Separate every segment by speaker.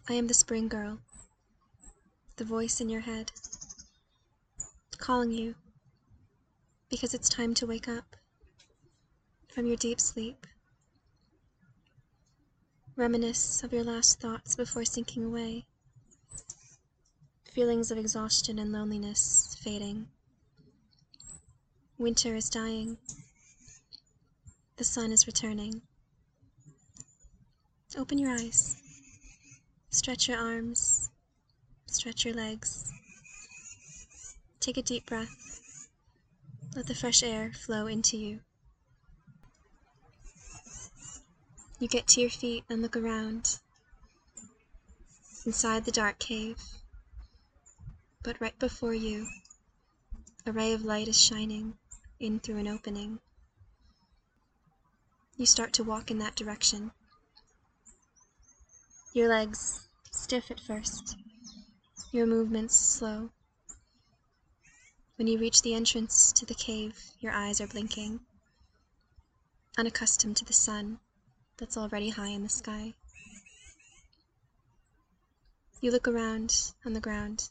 Speaker 1: I am the spring girl, the voice in your head, calling you because it's time to wake up from your deep sleep. Reminisce of your last thoughts before sinking away. Feelings of exhaustion and loneliness fading. Winter is dying. The sun is returning. Open your eyes. Stretch your arms. Stretch your legs. Take a deep breath. Let the fresh air flow into you. You get to your feet and look around. Inside the dark cave. But right before you, a ray of light is shining in through an opening. You start to walk in that direction. Your legs stiff at first, your movements slow. When you reach the entrance to the cave, your eyes are blinking, unaccustomed to the sun that's already high in the sky. You look around on the ground.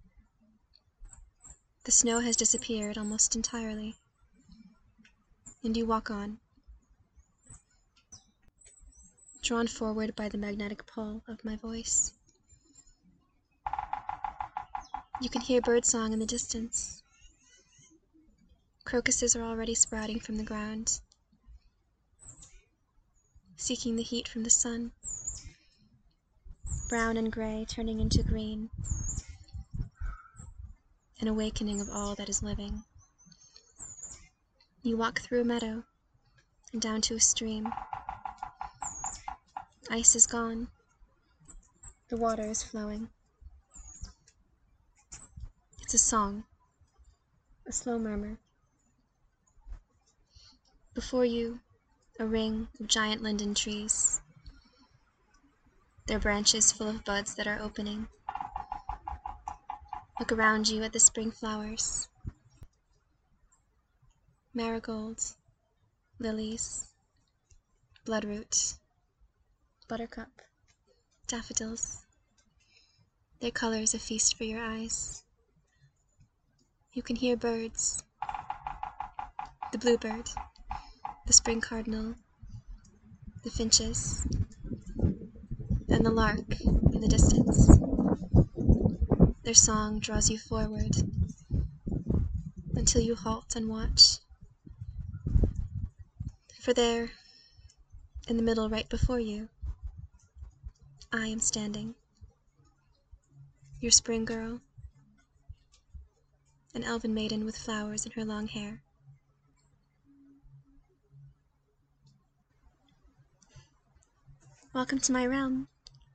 Speaker 1: The snow has disappeared almost entirely, and you walk on, drawn forward by the magnetic pull of my voice. You can hear birdsong in the distance. Crocuses are already sprouting from the ground, seeking the heat from the sun, brown and gray turning into green, an awakening of all that is living. You walk through a meadow and down to a stream. Ice is gone. The water is flowing. It's a song, a slow murmur. Before you, a ring of giant linden trees, their branches full of buds that are opening. Look around you at the spring flowers. Marigold, lilies, bloodroot, buttercup, daffodils. Their colors a feast for your eyes. You can hear birds, the bluebird, the spring cardinal, the finches, and the lark in the distance. Their song draws you forward until you halt and watch. For there, in the middle right before you, I am standing. Your spring girl, an elven maiden with flowers in her long hair. Welcome to my realm.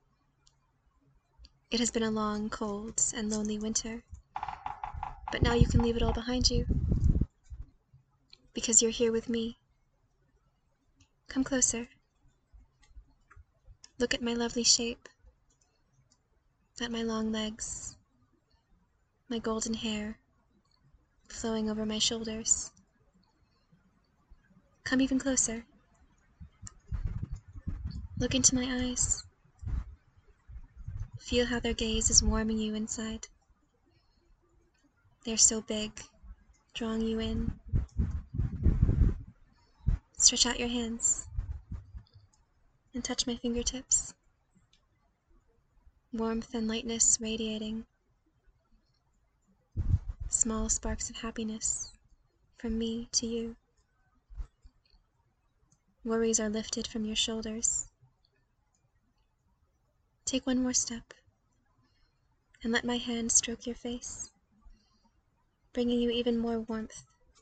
Speaker 1: It has been a long, cold, and lonely winter, but now you can leave it all behind you, because you're here with me. Come closer. Look at my lovely shape, at my long legs, my golden hair flowing over my shoulders. Come even closer. Look into my eyes. Feel how their gaze is warming you inside. They're so big, drawing you in. Stretch out your hands and touch my fingertips. Warmth and lightness radiating. Small sparks of happiness from me to you. Worries are lifted from your shoulders. Take one more step and let my hand stroke your face, bringing you even more warmth.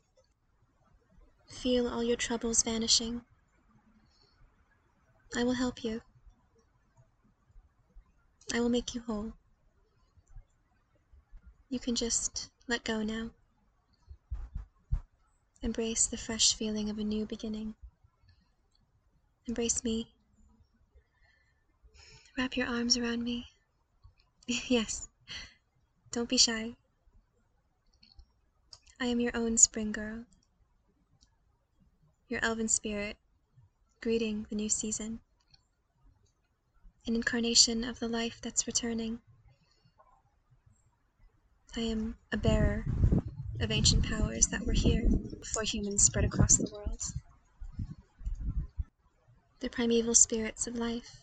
Speaker 1: Feel all your troubles vanishing. I will help you. I will make you whole. You can just let go now. Embrace the fresh feeling of a new beginning. Embrace me. Wrap your arms around me. Yes, don't be shy. I am your own spring girl. Your elven spirit, greeting the new season. an incarnation of the life that's returning. I am a bearer of ancient powers that were here before humans spread across the world. The primeval spirits of life.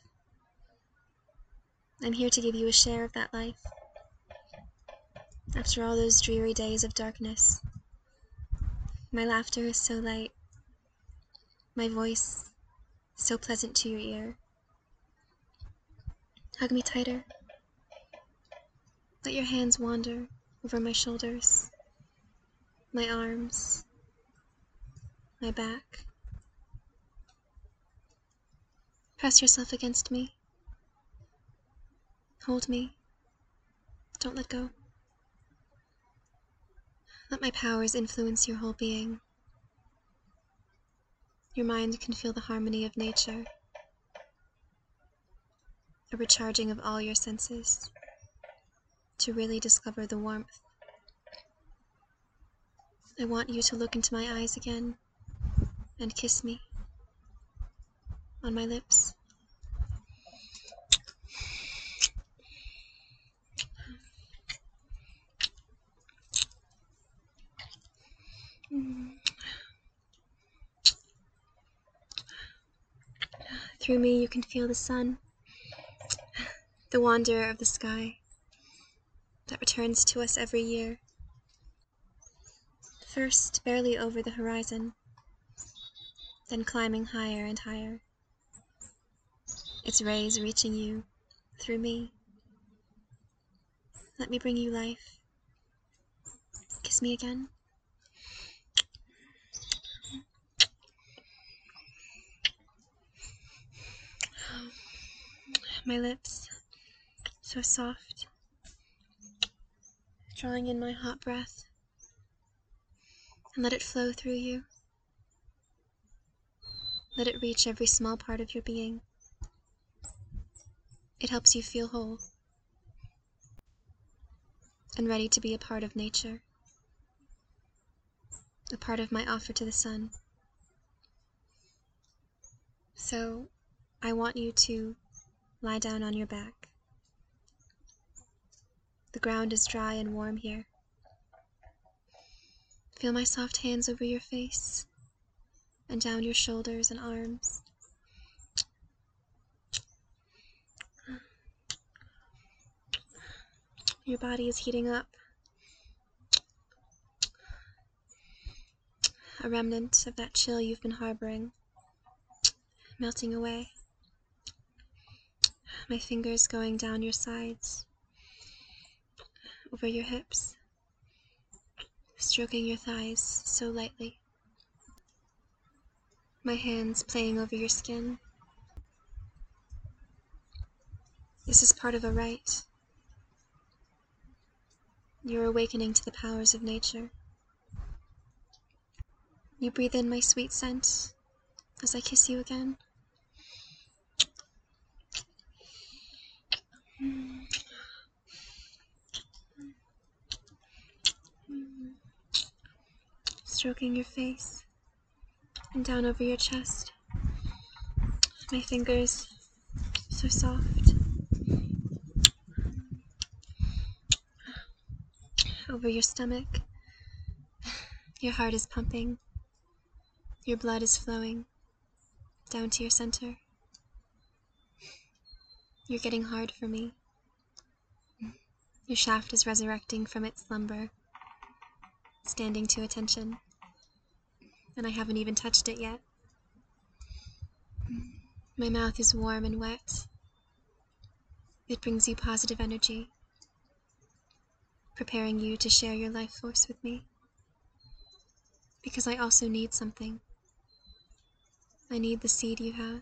Speaker 1: I'm here to give you a share of that life. After all those dreary days of darkness, my laughter is so light, my voice so pleasant to your ear. Hug me tighter. Let your hands wander over my shoulders, my arms, my back. Press yourself against me. Hold me. Don't let go. Let my powers influence your whole being. Your mind can feel the harmony of nature, a recharging of all your senses to really discover the warmth. I want you to look into my eyes again and kiss me on my lips. Through me you can feel the sun, the wanderer of the sky that returns to us every year. First barely over the horizon, then climbing higher and higher, its rays reaching you through me. Let me bring you life. Kiss me again. My lips, so soft, drawing in my hot breath, and let it flow through you. Let it reach every small part of your being. It helps you feel whole and ready to be a part of nature, a part of my offer to the sun. So I want you to lie down on your back. The ground is dry and warm here. Feel my soft hands over your face and down your shoulders and arms. Your body is heating up. A remnant of that chill you've been harboring, melting away. My fingers going down your sides, over your hips, stroking your thighs so lightly. My hands playing over your skin. This is part of a rite. You're awakening to the powers of nature. You breathe in my sweet scent as I kiss you again. Stroking your face and down over your chest. My fingers so soft. Over your stomach. Your heart is pumping. Your blood is flowing down to your center. You're getting hard for me. Your shaft is resurrecting from its slumber, standing to attention, and I haven't even touched it yet. My mouth is warm and wet. It brings you positive energy, preparing you to share your life force with me. Because I also need something. I need the seed you have.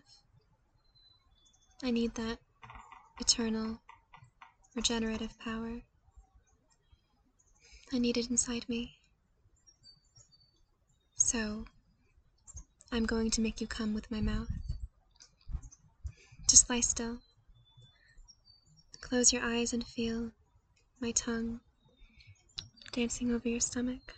Speaker 1: I need that eternal, regenerative power. I need it inside me. So, I'm going to make you come with my mouth. Just lie still. Close your eyes and feel my tongue dancing over your stomach,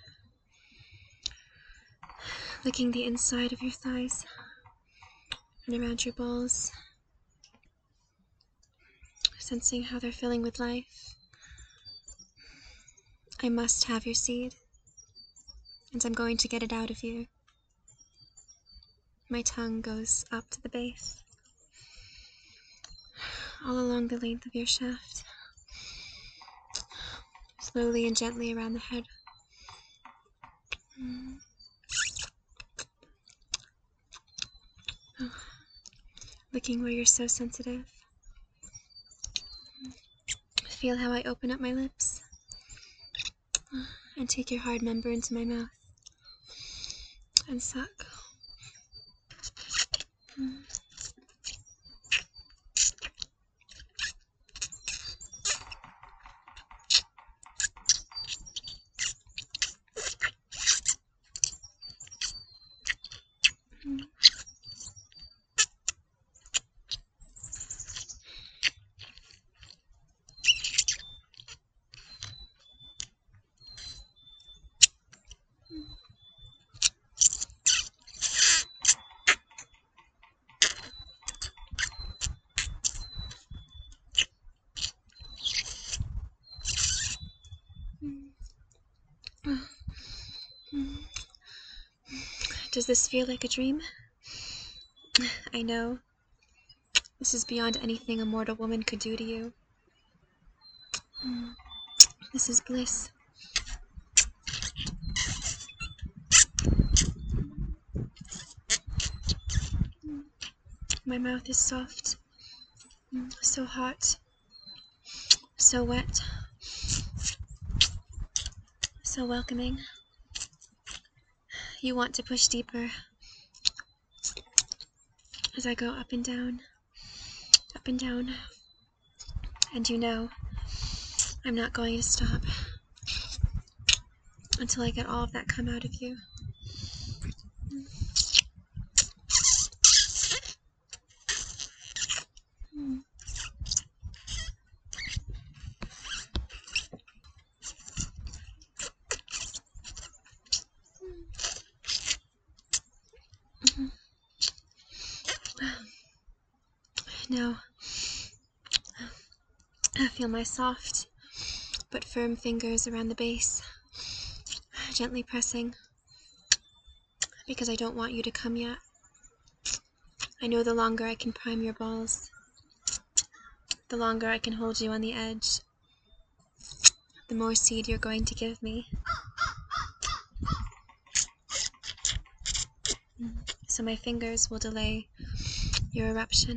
Speaker 1: licking the inside of your thighs and around your balls. sensing how they're filling with life. I must have your seed, and I'm going to get it out of you. My tongue goes up to the base, all along the length of your shaft, slowly and gently around the head. Looking where you're so sensitive. Feel how I open up my lips and take your hard member into my mouth and suck. Does this feel like a dream? I know. This is beyond anything a mortal woman could do to you. This is bliss. My mouth is soft, so hot, so wet, so welcoming. You want to push deeper as I go up and down, and you know I'm not going to stop until I get all of that come out of you. Now, I feel my soft but firm fingers around the base, gently pressing, because I don't want you to come yet. I know the longer I can prime your balls, the longer I can hold you on the edge, the more seed you're going to give me. So my fingers will delay your eruption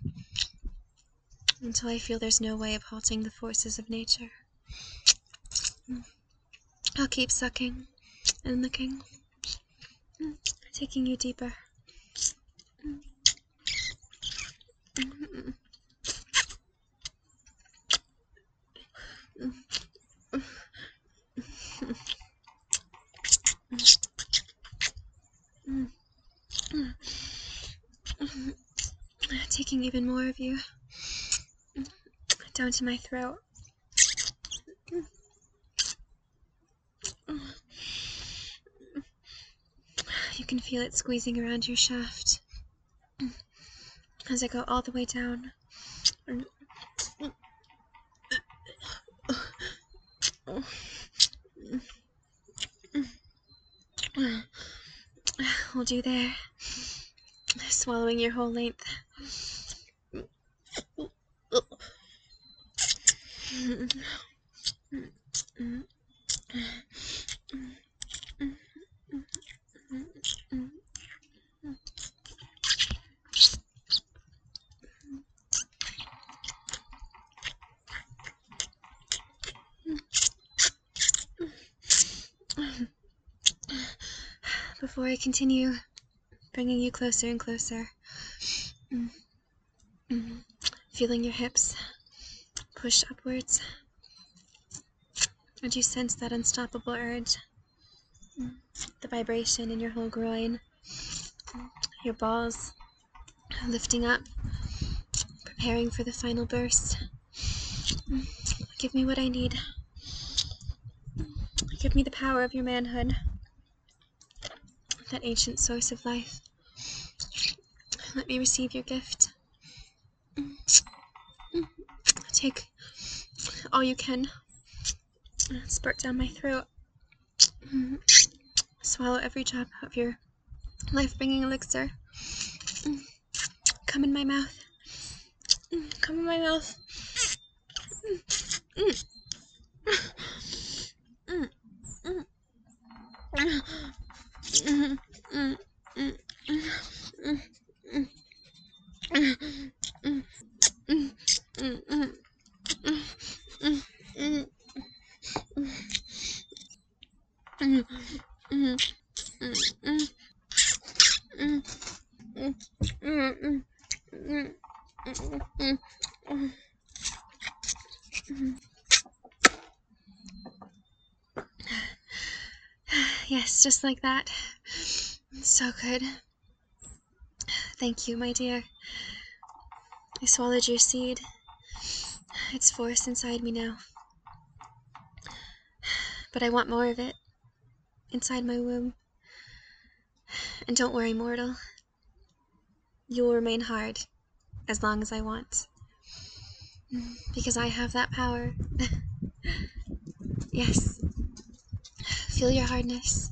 Speaker 1: until I feel there's no way of halting the forces of nature. I'll keep sucking and licking, taking you deeper. Taking even more of you down to my throat. You can feel it squeezing around your shaft as I go all the way down. Hold you there, swallowing your whole length. Before I continue bringing you closer and closer, feeling your hips push upwards, and you sense that unstoppable urge, the vibration in your whole groin, your balls lifting up, preparing for the final burst. Give me what I need. Give me the power of your manhood, that ancient source of life. Let me receive your gift. Take all you can. Spurt down my throat. Swallow every drop of your life-bringing elixir. Come in my mouth. Come in my mouth. Yes, just like that. So good. Thank you, my dear. I swallowed your seed. It's force inside me now. But I want more of it. Inside my womb. And don't worry, mortal. You will remain hard as long as I want. Because I have that power. Yes. Feel your hardness.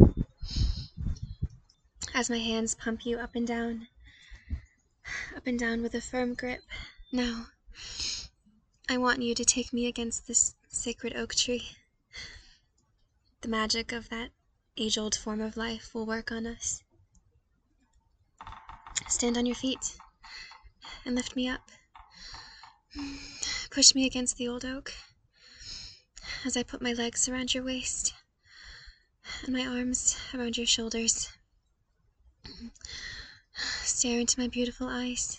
Speaker 1: As my hands pump you up and down with a firm grip. Now, I want you to take me against this sacred oak tree. The magic of that age-old form of life will work on us. Stand on your feet and lift me up. Push me against the old oak as I put my legs around your waist and my arms around your shoulders. Stare into my beautiful eyes.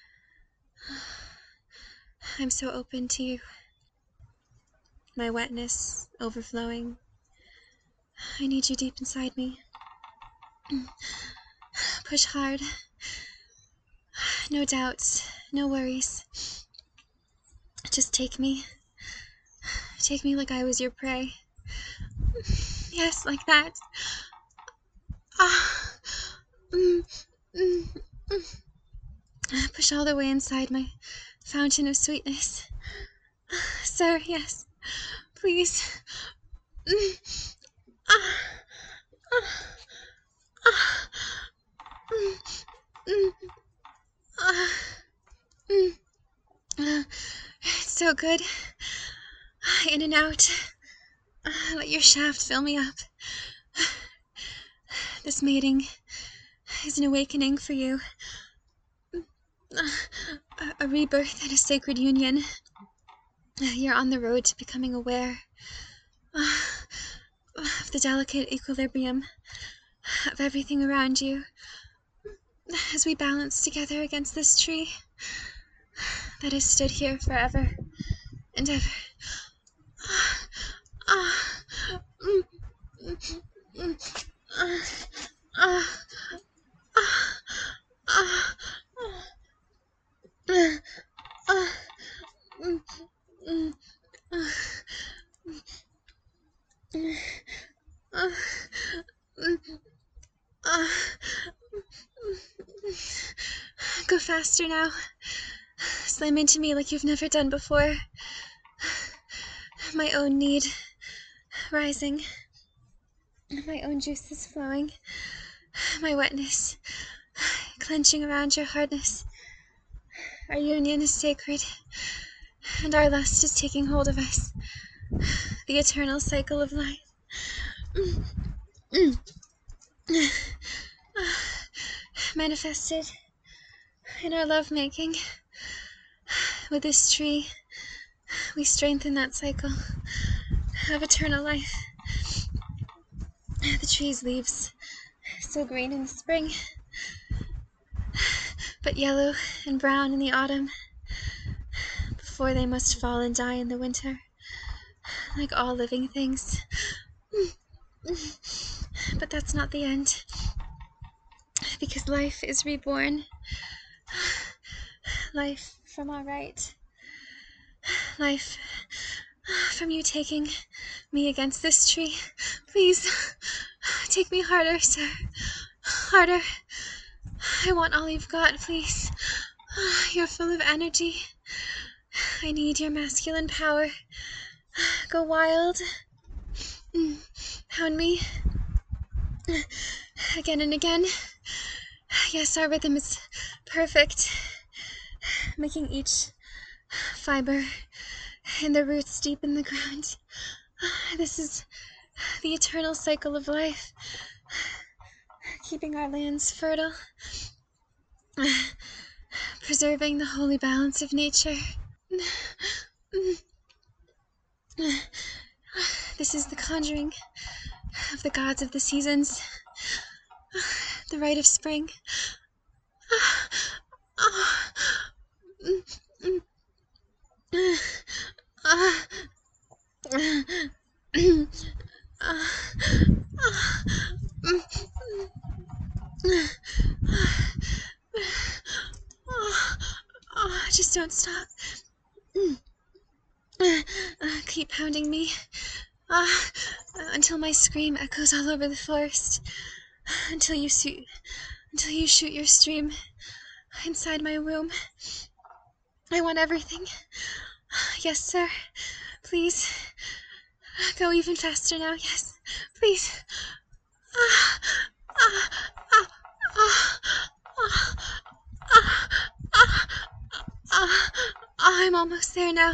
Speaker 1: I'm so open to you. My wetness overflowing. I need you deep inside me. Push hard. No doubts, no worries. Just take me. Take me like I was your prey. Yes, like that. Push all the way inside my fountain of sweetness. Sir, yes. Please. It's so good. In and out. Let your shaft fill me up. This mating is an awakening for you. A rebirth and a sacred union. You're on the road to becoming aware of the delicate equilibrium of everything around you as we balance together against this tree that has stood here forever and ever. Go faster now. Slam into me like you've never done before. My own need rising. My own juices flowing. My wetness clenching around your hardness. Our union is sacred, and our lust is taking hold of us. The eternal cycle of life. Manifested in our lovemaking. With this tree, we strengthen that cycle of eternal life. The tree's leaves, so green in the spring, but yellow and brown in the autumn, before they must fall and die in the winter, like all living things. But that's not the end, because life is reborn. Life from our right. Life from you taking me against this tree. Please, take me harder, sir. Harder. I want all you've got, please. You're full of energy. I need your masculine power. Go wild. Pound me. Again and again. Yes, our rhythm is perfect. Making each fiber and the roots deep in the ground. This is the eternal cycle of life. Keeping our lands fertile. Preserving the holy balance of nature. This is the conjuring of the gods of the seasons. The rite of spring. Just don't stop. Keep pounding me. Until my scream echoes all over the forest. Until you shoot your stream inside my womb. I want everything. Yes, sir. Please. Go even faster now. Yes. Please. I'm almost there now.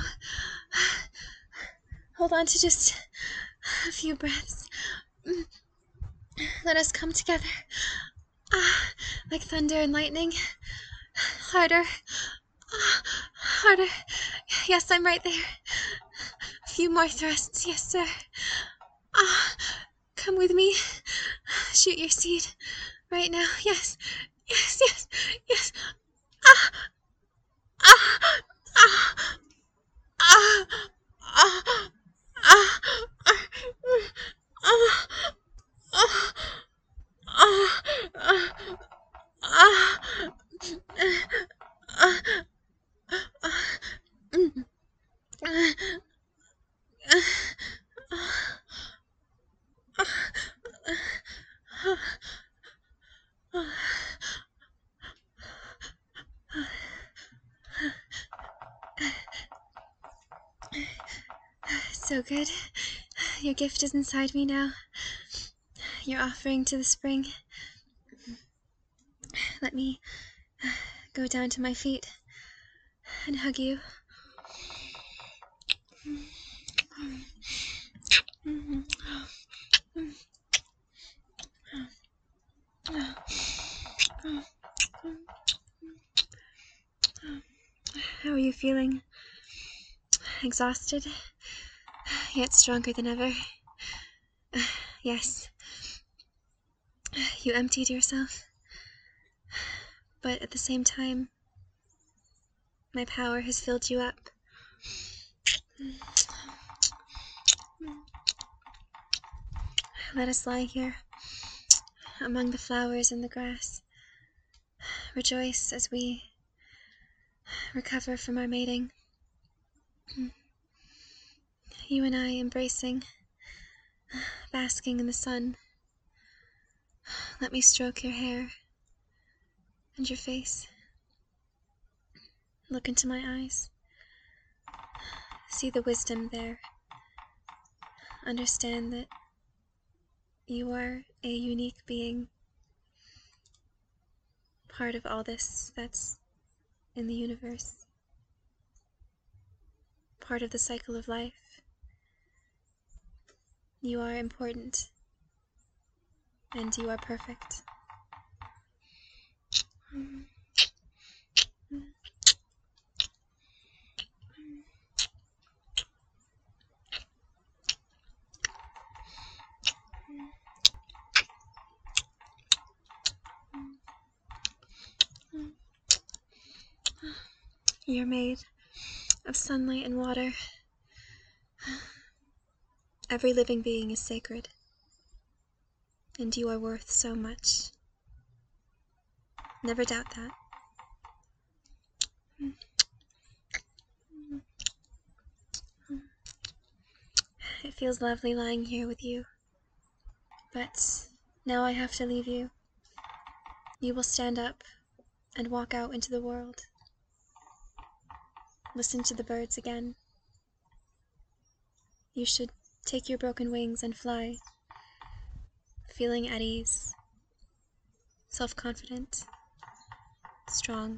Speaker 1: Hold on to just a few breaths. Let us come together. Like thunder and lightning. Harder. Harder. Yes, I'm right there. A few more thrusts. Yes, sir. Come with me. Shoot your seed. Right now. Yes. Yes, yes, yes. So good. Your gift is inside me now. Your offering to the spring. Let me go down to my feet and hug you. How are you feeling? Exhausted, yet stronger than ever. Yes. You emptied yourself. But at the same time, my power has filled you up. Let us lie here, among the flowers and the grass. Rejoice as we recover from our mating. You and I embracing, basking in the sun. Let me stroke your hair and your face. Look into my eyes. See the wisdom there. Understand that you are a unique being, part of all this that's in the universe, part of the cycle of life. You are important, and you are perfect. You're made of sunlight and water. Every living being is sacred, and you are worth so much. Never doubt that. It feels lovely lying here with you, but now I have to leave you. You will stand up and walk out into the world. Listen to the birds again. You should take your broken wings and fly, feeling at ease, self-confident, strong,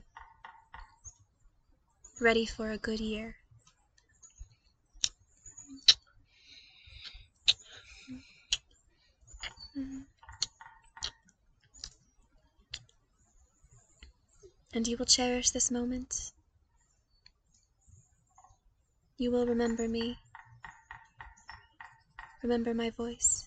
Speaker 1: ready for a good year. And you will cherish this moment. You will remember me, remember my voice.